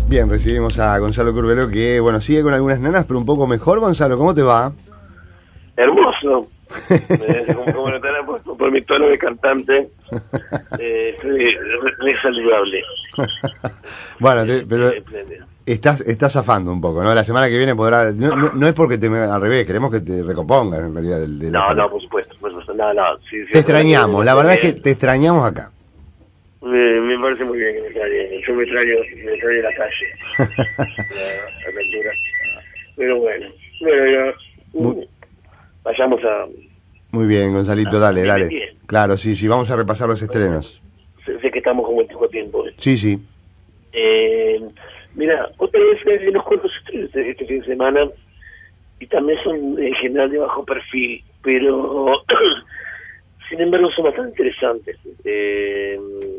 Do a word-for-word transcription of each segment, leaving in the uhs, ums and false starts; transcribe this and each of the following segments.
Bien, recibimos a Gonzalo Curbelo, que, bueno, sigue con algunas nenas, pero un poco mejor. Gonzalo, ¿cómo te va? Hermoso. eh, como, como notarán por, por mi tono de cantante, eh, estoy re saludable. Bueno, te, pero estás estás zafando un poco, ¿no? La semana que viene podrá... No, no, no es porque te... Al revés, queremos que te recompongas, en realidad. De, de la no, salud. no, por supuesto. Por supuesto. No, no, sí, sí, te extrañamos, la verdad eh, es que te extrañamos acá. Me, me parece muy bien que me extrañe. Yo me extraño, me extraño la calle. la, la aventura. Pero bueno, bueno, ya, Muy, vayamos a... muy bien, Gonzalito, a, dale, a dale. bien. Claro, sí, sí, vamos a repasar los estrenos. Sé, sé que estamos como en poco tiempo. ¿eh? Sí, sí. Eh, mira, otra vez hay unos cuantos estrenos este, este fin de semana y también son en general de bajo perfil, pero sin embargo son bastante interesantes. Eh,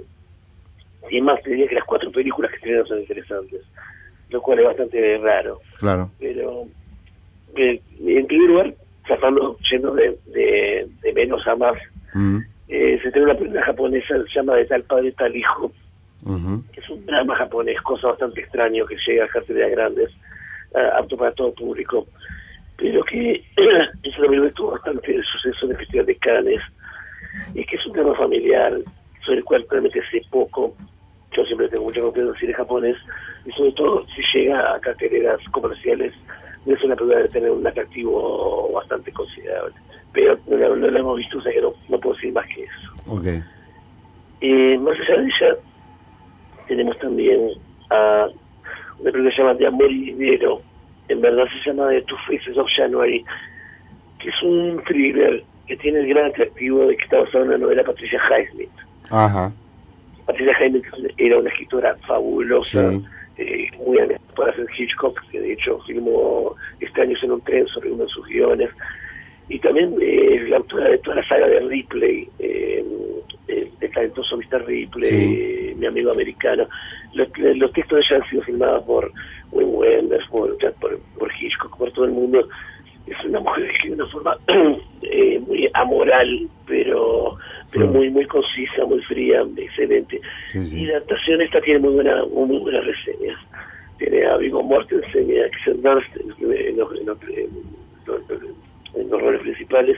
y es más, te diría que las cuatro películas que estrenan son interesantes, lo cual es bastante raro. Claro. Pero, eh, en primer lugar, tratando, yendo de, de, de menos a más, mm. eh, se tiene una película japonesa que se llama De tal padre, tal hijo, uh-huh. que es un drama japonés, cosa bastante extraño que llega a carteleras grandes, uh, apto para todo público, pero que es una película que tuvo bastante suceso en el Festival de Cannes, y que es un drama familiar sobre el cual realmente sé poco. Yo siempre tengo mucha confianza en el cine japonés, y sobre todo si llega a carteleras comerciales, es una película de tener un atractivo bastante considerable. Pero no la, no la hemos visto, o sea que no, no puedo decir más que eso. Okay. Eh, más allá de ella, tenemos también a una película que se llama De amor y dinero, en verdad se llama The Two Faces of January, que es un thriller que tiene el gran atractivo de que está basado en la novela Patricia Highsmith. Ajá. Patricia Highsmith era una escritora fabulosa, sí. eh, muy amiga para hacer Hitchcock, que de hecho filmó Extraños en un tren sobre uno de sus guiones, y también eh, es la autora de toda la saga de Ripley, eh, el, el talentoso mister Ripley, sí. eh, Mi amigo americano. Los, los textos de ella han sido filmados por Wim Wenders, por, por, por Hitchcock, por todo el mundo. Es una mujer que de una forma eh, muy amoral, pero pero sí. muy muy concisa, muy fría, excelente. Sí, sí. Y la adaptación esta tiene muy buena muy buenas reseñas. Tiene a Viggo Mortensen y a Kirsten Dunst en los, en, los, en, los, en los roles principales,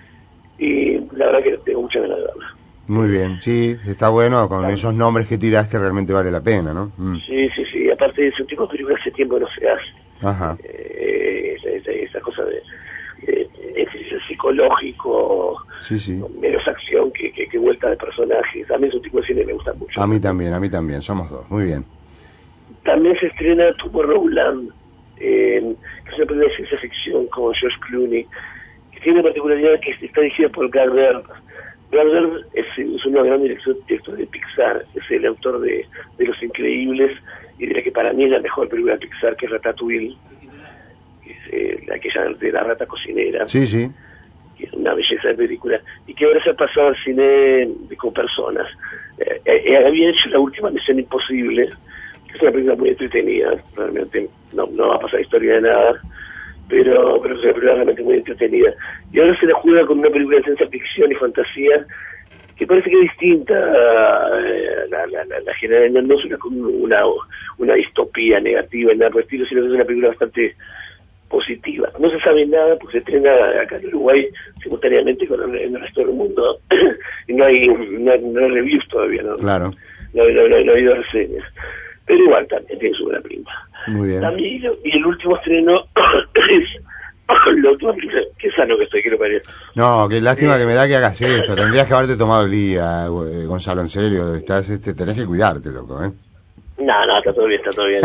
y la verdad que tengo mucha ganas de verla. Muy bien, sí, está bueno con claro. esos nombres que tiraste, realmente vale la pena, ¿no? Mm. Sí, sí, sí, aparte de ese tipo de películas hace tiempo no se hace. Ajá. Eh, esa, esa, esa cosa de, de, de ejercicio psicológico, sí, sí. menos acción que, que, que vuelta de personajes. A mí esos tipos de cine me gustan mucho. A mí también, a mí también, somos dos, muy bien. También se estrena Tomorrowland, eh, que es una película de ciencia ficción con George Clooney, que tiene la particularidad que está dirigida por Gal Gadot. Gal Gadot es, es una gran director, director de Pixar, es el autor de, de Los Increíbles, y diría que para mí es la mejor película de Pixar, que es Ratatouille, que es eh, aquella de la rata cocinera. Sí, sí. Que es una belleza de película, y que ahora se ha pasado al cine de, con personas. Eh, eh, había hecho la última Misión Imposible, que es una película muy entretenida, realmente no, no va a pasar historia de nada, pero, pero es una película realmente muy entretenida. Y ahora se la juega con una película de ciencia ficción y fantasía, que parece que es distinta a la, la, la, la general, no es una, una, una distopía negativa, nada por el estilo, sino que es una película bastante positiva. No se sabe nada porque se estrena acá en Uruguay simultáneamente con el, en el resto del mundo, y no hay, no, no hay reviews todavía, ¿no? Claro. No, no, no, no ha habido reseñas. Pero igual también tiene su buena prima. Muy bien. También, y el último estreno es la última película, qué sano que estoy, que no parece. No, qué lástima eh, que me da que hagas esto. Tendrías que haberte tomado el día, Gonzalo, en serio. Estás, este, tenés que cuidarte, loco, ¿eh? No, no, está todo bien, está todo bien.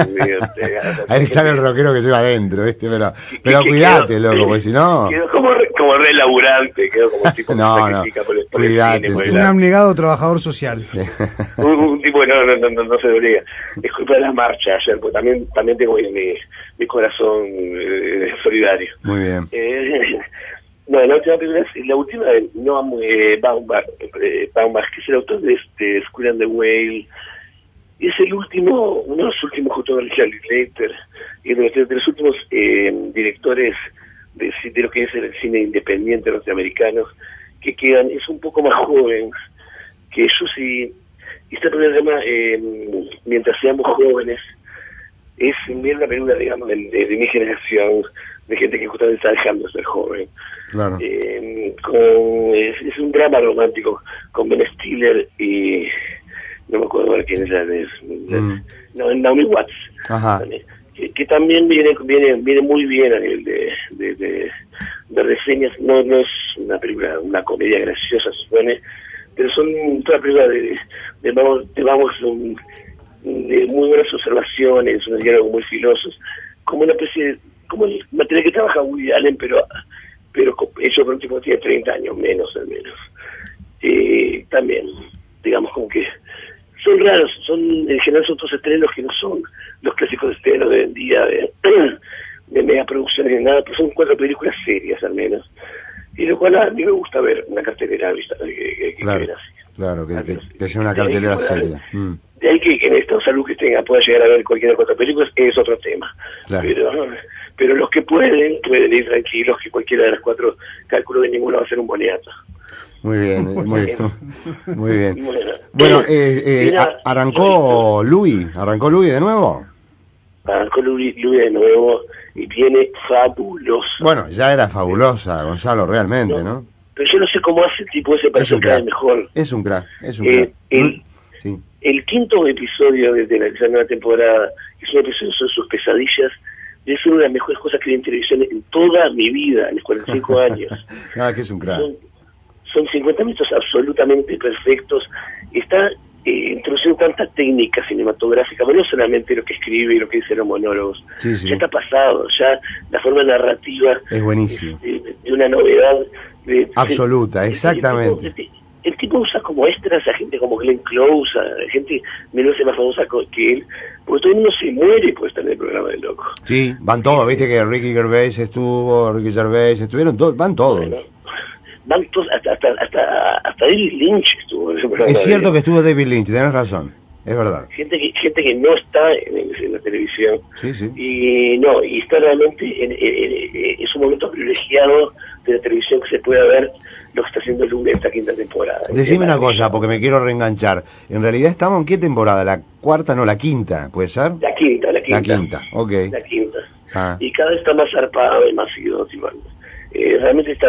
Ahí sale el rockero que lleva adentro, ¿viste? Pero, pero que, cuidate, quedó, loco, porque si no... Quedó como re, como re laburante, quedó como tipo no, no, por el, por cuidate. El cine, un abnegado trabajador social. Sí. un, un tipo que no, no, no, no se debería. Es culpa de la marcha ayer, porque también, también tengo mi, mi, mi corazón eh, solidario. Muy bien. Eh, no, la última película es la última de Noam eh, Baumbach, eh, Baumbach, que es el autor de este School and the Whale. Es el último, uno de los últimos junto con Charlie Later, y de los, de los últimos eh, directores de, de lo que es el cine independiente norteamericano, que quedan, es un poco más joven que ellos, y, y esta película se llama eh, Mientras seamos jóvenes, es una película, digamos, de, de, de mi generación, de gente que justamente está dejando de ser joven. Claro. Eh, con, es, es un drama romántico con Ben Stiller y no me acuerdo de quién es la de, mm. no, Naomi Watts. Ajá. Que, que también viene viene viene muy bien a nivel de, de, de, de reseñas. No no es una película, una comedia graciosa, se supone, pero son todas películas de, de, vamos, de, vamos un, de muy buenas observaciones, unos diálogos muy filosos, como una especie de, como el material que trabaja Woody Allen, pero pero hecho por un tipo que tiene treinta años menos al menos. Eh, también, digamos, como que son raros, son en general son otros estrenos que no son los clásicos estrenos de hoy en día de, de mega producciones ni nada, pero son cuatro películas serias al menos, y lo cual a mí me gusta ver una cartelera vista que, que, que claro, así. Claro, que, que, que sea una cartelera seria. Mm. De ahí que, que en esta salud que tenga pueda llegar a ver cualquiera de cuatro películas es otro tema. Claro. Pero pero los que pueden, pueden ir tranquilos, que cualquiera de las cuatro, calculo que ninguno va a ser un boniato. Muy bien, muy bien. Muy bien. Bueno, bueno eh, eh, mira, arrancó Louis, arrancó Louis de nuevo. Arrancó Louis, Louis de nuevo y viene fabulosa. Bueno, ya era fabulosa, Gonzalo, realmente, ¿no? ¿no? Pero yo no sé cómo hace el tipo ese para ser cada vez mejor. Es un crack, es un eh, crack. El, sí. el quinto episodio de, de la nueva temporada, que es un episodio sobre sus pesadillas, es una de las mejores cosas que vi en televisión en toda mi vida, en los cuarenta y cinco años. Ah, que es un crack. Son, son cincuenta minutos absolutamente perfectos. Está eh, introduciendo tanta técnica cinematográfica, pero no solamente lo que escribe y lo que dice los monólogos. Sí, sí. Ya está pasado, ya la forma narrativa es buenísimo. Es, de, de una novedad. De, absoluta, de, exactamente. El tipo, el, el tipo usa como extras a gente como Glenn Close, a gente menos más famosa que él, porque todo el mundo se muere por estar en el programa de loco. Sí, van todos, viste que Ricky Gervais estuvo, Ricky Gervais estuvieron todos, van todos. Bueno, van todos, hasta, hasta, hasta, hasta David Lynch estuvo en ese programa. Es cierto que estuvo David Lynch, tenés razón, es verdad. Gente que, gente que no está en, en la televisión. Sí, sí. Y no, y está realmente en, en, en, es un momento privilegiado de la televisión que se pueda ver lo que está haciendo el lunes esta quinta temporada. Decime una cosa, porque me quiero reenganchar. En realidad estamos en qué temporada, la cuarta, no, la quinta, ¿puede ser? La quinta, la quinta. La quinta, ok. La quinta. Ah. Y cada vez está más zarpado y más seguido, eh, realmente está,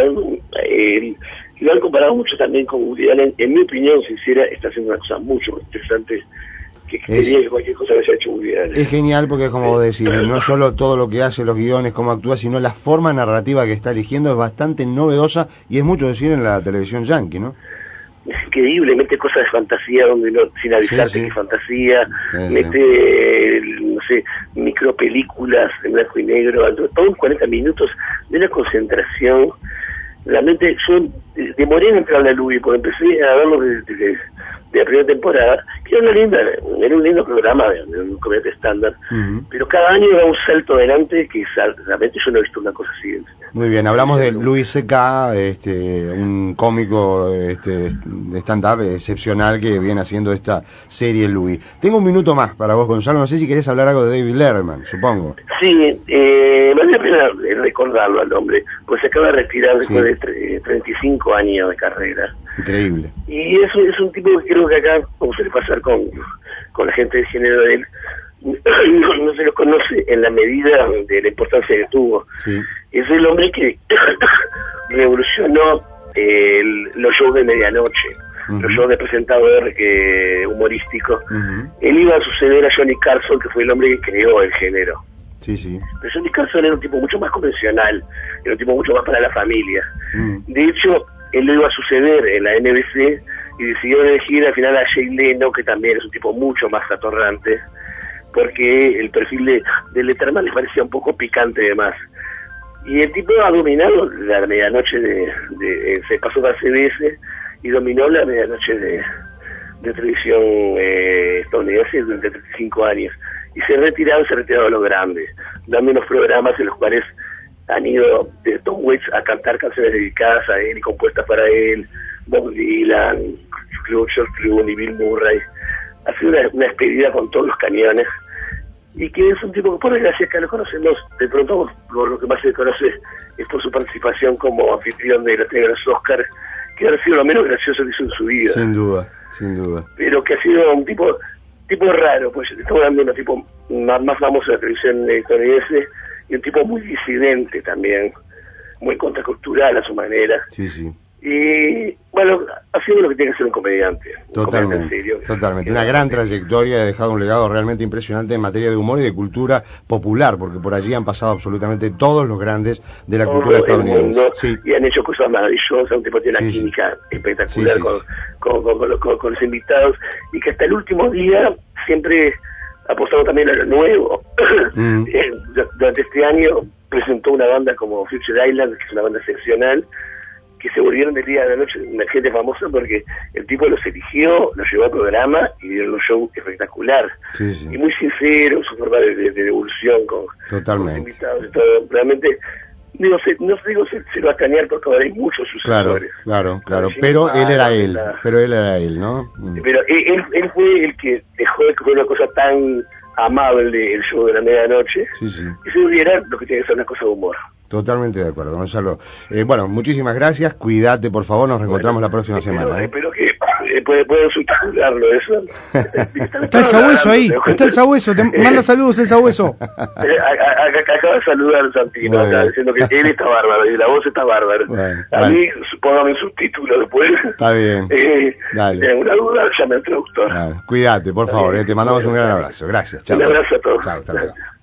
eh, lo han comparado mucho también con Woody Allen. En mi opinión sincera, está haciendo una cosa mucho más interesante que quería que cualquier cosa que haya hecho Woody Allen. Es genial porque, como vos decís, no solo todo lo que hace, los guiones, cómo actúa, sino la forma narrativa que está eligiendo es bastante novedosa y es mucho decir en la televisión yankee, ¿no? Es increíble, mete cosas de fantasía donde no, sin avisarte sí, sí. que fantasía, sí, mete, sí. no sé, micropelículas en blanco y negro, todos cuarenta minutos de una concentración. Realmente yo demoré en entrar a la Louis porque empecé a verlo desde de, de, de la primera temporada, que era una linda, era un lindo programa de, de un comediante estándar, uh-huh. pero cada año era un salto adelante que realmente yo no he visto una cosa así. Muy bien, hablamos de Louis C K, este, un cómico este, de stand-up excepcional que viene haciendo esta serie Louis. Tengo un minuto más para vos, Gonzalo, no sé si querés hablar algo de David Letterman, supongo. Sí, eh, vale la pena recordarlo al hombre, pues se acaba de retirar después sí. de treinta y cinco años de carrera. Increíble. Y eso es un tipo que creo que acá, como suele pasar con, con la gente de género de él, no, no se lo conoce en la medida de la importancia que tuvo. Sí. Es el hombre que revolucionó el, los shows de medianoche, uh-huh. los shows de presentador que, humorístico. Uh-huh. Él iba a suceder a Johnny Carson, que fue el hombre que creó el género. Sí, sí. Pero Johnny Carson era un tipo mucho más convencional, era un tipo mucho más para la familia. Uh-huh. De hecho, él lo iba a suceder en la N B C y decidió elegir al final a Jay Leno, que también es un tipo mucho más atorrante, porque el perfil de, de Letterman les parecía un poco picante de más. Y el tipo ha dominado la medianoche de, de, de se pasó a C B S y dominó la medianoche de, de televisión eh, estadounidense durante treinta y cinco años. Y se ha retirado, se ha retirado a lo grande, dando unos programas en los cuales han ido de Tom Waits a cantar canciones dedicadas a él y compuestas para él, Bob Dylan, George Clooney, Bill Murray. Ha sido una, una despedida con todos los cañones, y que es un tipo que por desgracia que lo conocemos, de pronto por lo que más se conoce es por su participación como anfitrión de la entrega de los Oscars, que ha sido lo menos gracioso que hizo en su vida. Sin duda, sin duda. Pero que ha sido un tipo tipo raro, pues estamos hablando de un tipo más, más famoso de la televisión estadounidense, y un tipo muy disidente también, muy contracultural a su manera. Sí, sí. Y bueno, haciendo lo que tiene que ser un comediante. Un Totalmente, comediante serio, totalmente. Una gran trayectoria, ha dejado un legado realmente impresionante en materia de humor y de cultura popular, porque por allí han pasado absolutamente todos los grandes de la todo cultura estadounidense. Mundo, sí. Y han hecho cosas maravillosas, un tipo tiene una sí, química sí. espectacular sí, sí. Con, con, con, con, con, con los invitados, y que hasta el último día siempre apostado también a lo nuevo. Mm. Durante este año presentó una banda como Future Island, que es una banda excepcional, que se volvieron del día a la noche una gente famosa porque el tipo los eligió, los llevó al programa y dieron un show espectacular. Sí, sí. Y muy sincero, su forma de, de, de devolución con, con los invitados y todo. Realmente, digo, se, no digo se, se lo va a extrañar porque ahora hay muchos sucesores. Claro, claro, claro. Pero él era él, la, pero él era él, ¿no? Pero él, él fue el que dejó de que fue una cosa tan amable el show de la medianoche, sí, sí. y se volviera lo que tiene que ser una cosa de humor. Totalmente de acuerdo, Gonzalo. Eh, bueno, muchísimas gracias, cuídate por favor, nos reencontramos bueno, la próxima espero, semana. ¿eh? Espero que eh, puedan puede subtitularlo eso. Está el sabueso ahí, está el sabueso, te manda saludos el sabueso. Acaba de saludar a Santino, acá, diciendo que él está bárbaro y la voz está bárbara. Bueno, a vale. mí, póngame un subtítulo después. Está bien, eh, dale. Una duda, llame al traductor. Vale. Cuídate, por favor, eh, te mandamos un gran abrazo. Gracias, chao. Un abrazo a todos. Chao, hasta luego.